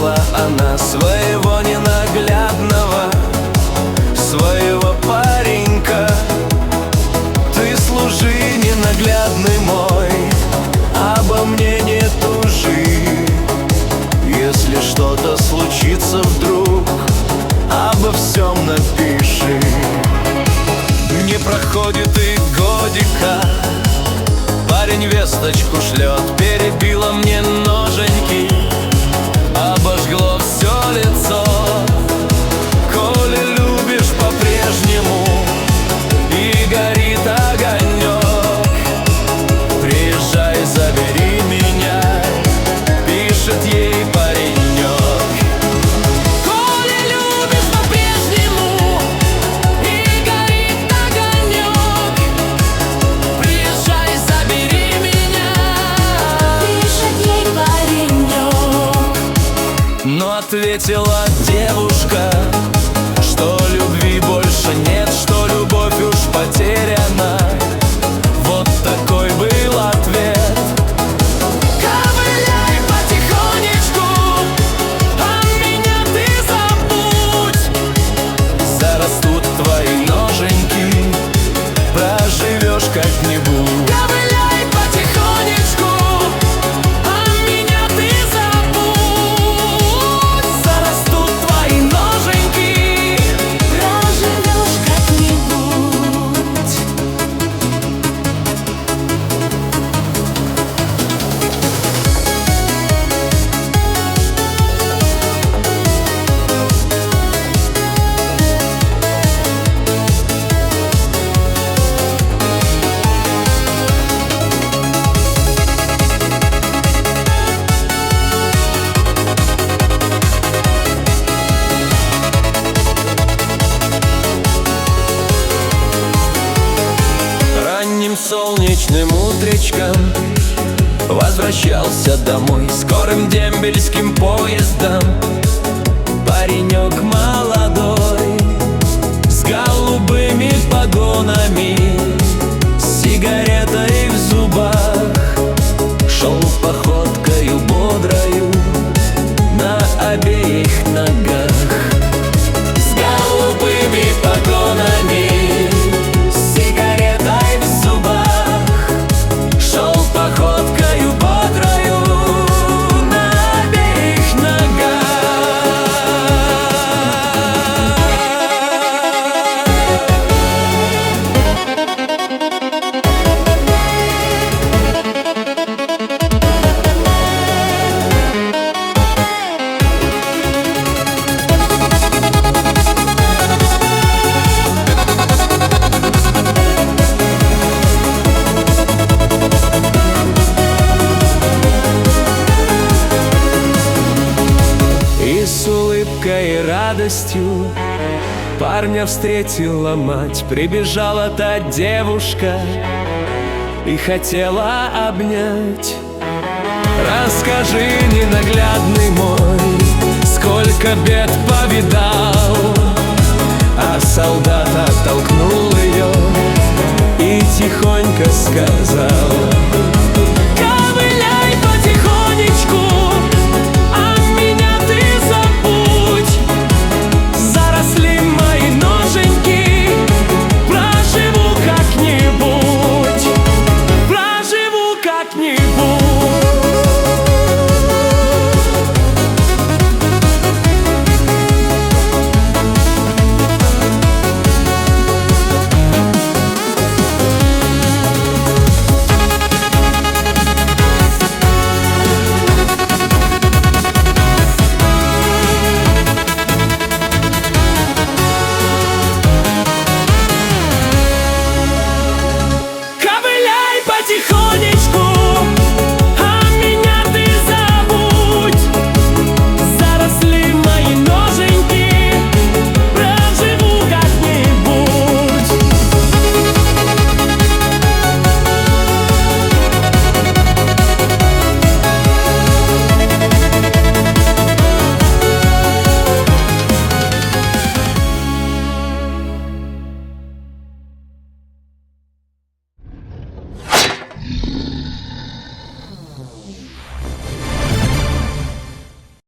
встретила она своего ненаглядного, своего паренька. Ты служи, ненаглядный мой, обо мне не тужи. Если что-то случится вдруг, обо всем напиши. Не проходит и годика, парень весточку шлет: перебила мне ноженьки, обожгло все лицо. Коли любишь по-прежнему и горит огонек, приезжай, забери меня, пишет ей паренек. Коли любишь по-прежнему и горит огонек, приезжай, забери меня, пишет ей паренек. Но ответила девушка, что любви больше нет, что любовь уж потеряна. Вот такой был ответ. Ковыляй потихонечку, а меня ты забудь. Зарастут твои ноженьки, проживешь как-нибудь. Ковыляй потихонечку, а меня ты забудь. Зарастут твои ноженьки, Проживешь как-нибудь. ранним солнечным утречком возвращался домой скорым дембельским поездом. Паренек молодой, с голубыми погонами, с сигаретой в зубах, шел походкою бодрою на обеих ногах. С голубыми погонами, с сигаретой в зубах, шел походкою бодрою на обеих ногах. И с улыбкой и радостью парня встретила мать. Прибежала та девушка и хотела обнять. Расскажи, ненаглядный мой, сколько бед повидал. А солдат оттолкнул ее и тихонько сказал: